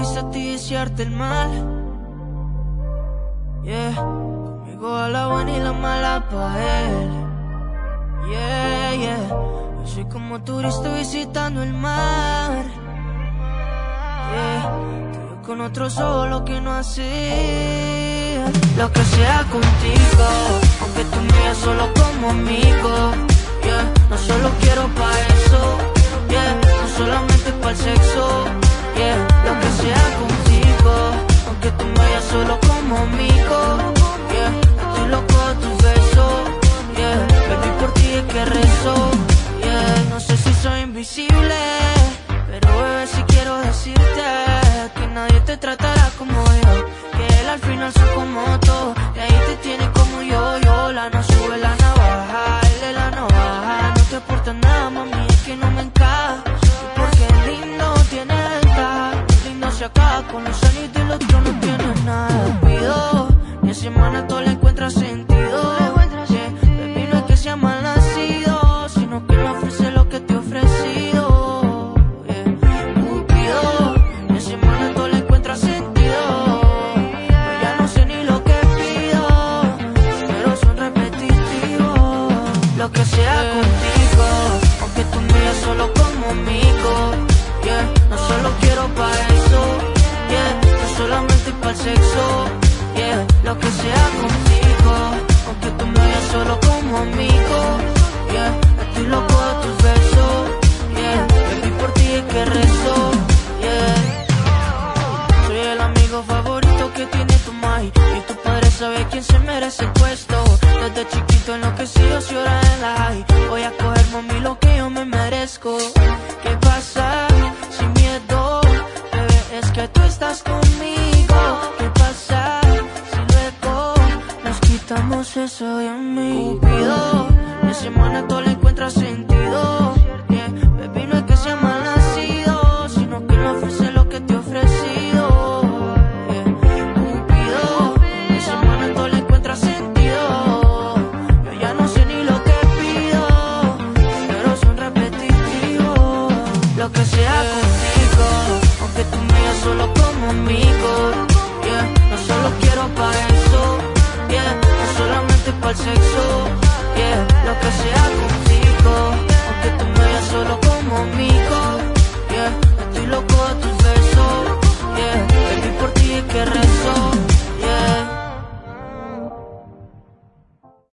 pudiste a ti desearte el mal. Yeah, conmigo a la buena y la mala pa' él. Yeah, yeah, yo soy como turista visitando el mar. Yeah, tú y yo con otro solo que no hacía. Lo que sea contigo, aunque tú me veas solo como amigo. Yeah, no solo quiero pa' eso. Yeah, no solamente pa' el sexo. Yeah, lo que sea contigo, aunque tú me veas solo como amigo. Yeah, estoy loco de tus besos. Yeah, baby, por ti es que rezo. Yeah, no sé si soy invisible, pero bebé, si quiero decirte que nadie te tratará como yo, que él al final son como todo, que ahí te tiene como yo. La no sube la navaja, él es la navaja. No te aporta nada, mami, es que no me encaja. Y porque el lindo tiene ventaja, el lindo se acaba con los años y del otro no tiene nada. Pido, mi semana todo le encuentra sentido. Yeah, baby, no es que sea mal nacido, sino que me ofrece lo que te he ofrecido. Yeah, Cupido, mi semana todo le encuentra sentido. Yo ya no sé ni lo que pido, pero son repetitivos. Lo que sea contigo, aunque tú me veas solo como amigo. Yeah, no solo quiero pa' eso. Yeah, no solamente pa' el sexo. Yeah, lo que sea contigo, aunque tú me veas solo como amigo. Yeah, estoy loco de tus besos. Yeah, baby, por ti es que rezo. Yeah, soy el amigo favorito que tiene tu mai, y tu padre sabe quién se merece el puesto. Desde chiquito enloquecido si llora en la high. Voy a coger, mami, lo que yo me merezco. ¿Qué pasa? Sin miedo, bebé, es que tú estás conmigo. ¿Qué pasa si luego nos quitamos eso de mí? Cupido, mi semana todo le encuentra sentido. Yeah, baby, no es que sea mal nacido, sino que me ofrece lo que te he ofrecido. Yeah, Cupido, mi semana todo le encuentra sentido. Yo ya no sé ni lo que pido, pero son repetitivos. Lo que sea contigo, aunque tú me veas solo como amigo. Yeah, no solo quiero pa' eso. Yeah, no solamente pa' el sexo. Yeah, lo que sea contigo, aunque tú me veas solo como amigo. Yeah, estoy loco de tus